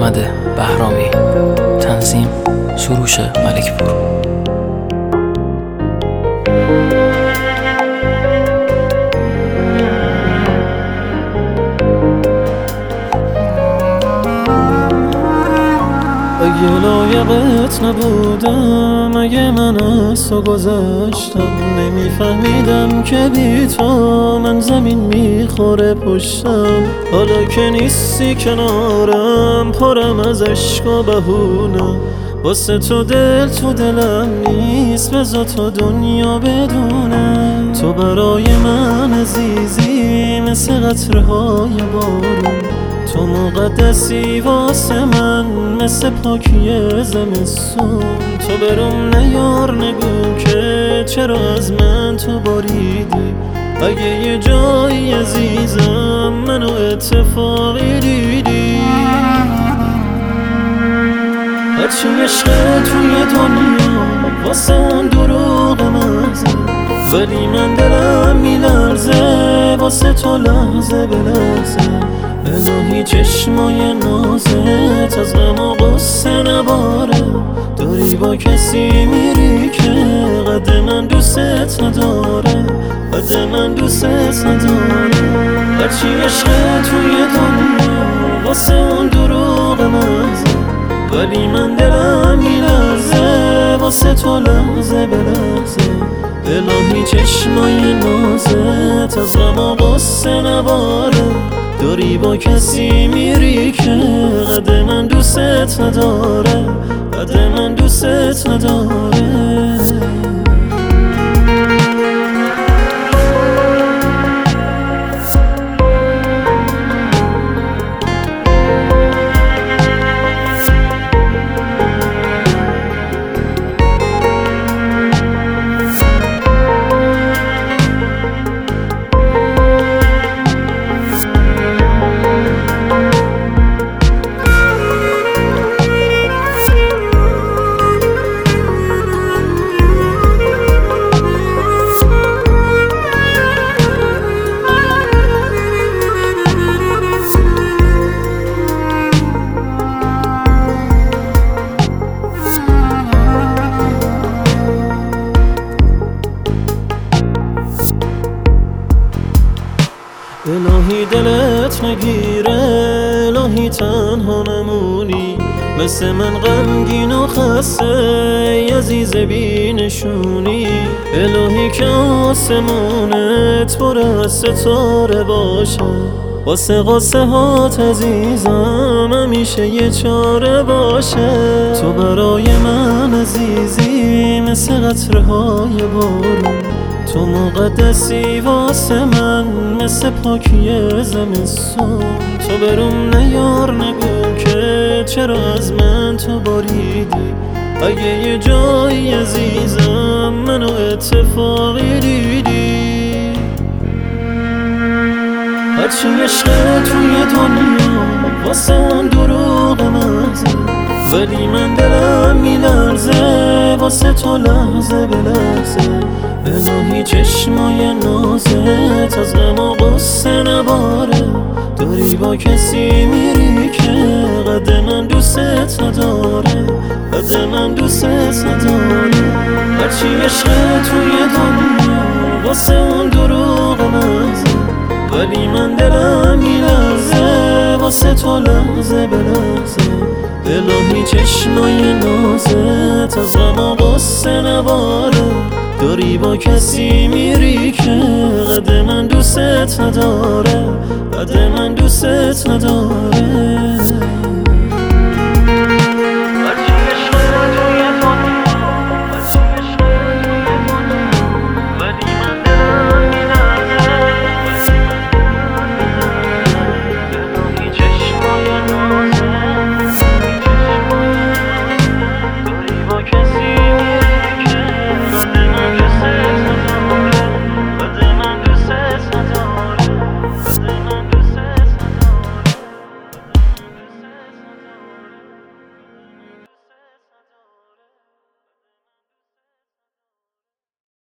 احمد بهرامی، تنظیم سروش ملکپور. اگه لایقت نبودم، اگه من از تو گذشتم، نمیفهمیدم که بی تو من زمین میخوره پشتم. حالا که نیستی کنارم، پرم از عشق و بهونه، واسه تو دل تو دلم نیست، بذار تو دنیا بدونه. تو برای من عزیزی مثل قطره‌های بارون، تو مقدسی واسه من مثل پاکی زمستون. تو برام نیار نگو که چرا از من تو باریدی، اگه یه جایی عزیزم منو اتفاقی دیدی. هرچی عشق توی دنیا واسه اون دروغ مغزه، ولی من دلم میلرزه واسه تو لحظه به لحظه. الهی چشمای نازت از غم و غصه نباره، داری با کسی میری که قد من دوست نداره، قد من دوست نداره. هرچی عشق توی دنیا واسه اون دروغ مغزه، ولی من دلم میلرزه واسه تو لحظه به لحظه. الهی چشمای نازت از غم و غصه نباره، داری با کسی میری که قد من دوست نداره، قد من دوست نداره. الهی دلت نگیره، الهی تنها نمونی، مثل من غمگین و خسته عزیز بی نشونی. الهی که آسمونت پر از ستاره باشه، واسه قصه هات عزیزم همیشه یه چاره باشه. تو برای من عزیزی مثل قطره‌های بارون، تو مقدسی واسه من مثل پاکی زمستون. تو برام نیار نگو که چرا از من تو باریدی، اگه یه جایی عزیزم منو اتفاقی دیدی. هرچی عشق توی دنیا واسه اون دروغ مغزه، ولی من دلم میلرزه واسه تو لحظه به لحظه. الهی چشمای نازت از غم و غصه نباره، داری با کسی میری که قد من دوست نداره، قد من دوست نداره. هرچی عشق توی دنیا واسه اون دروغ مغزه، ولی من دلم میلرزه واسه تو لحظه به لحظه. الهی چشمای نازت از غم و غصه نباره، داری با کسی میری که قد من دوست نداره، قد من دوست نداره.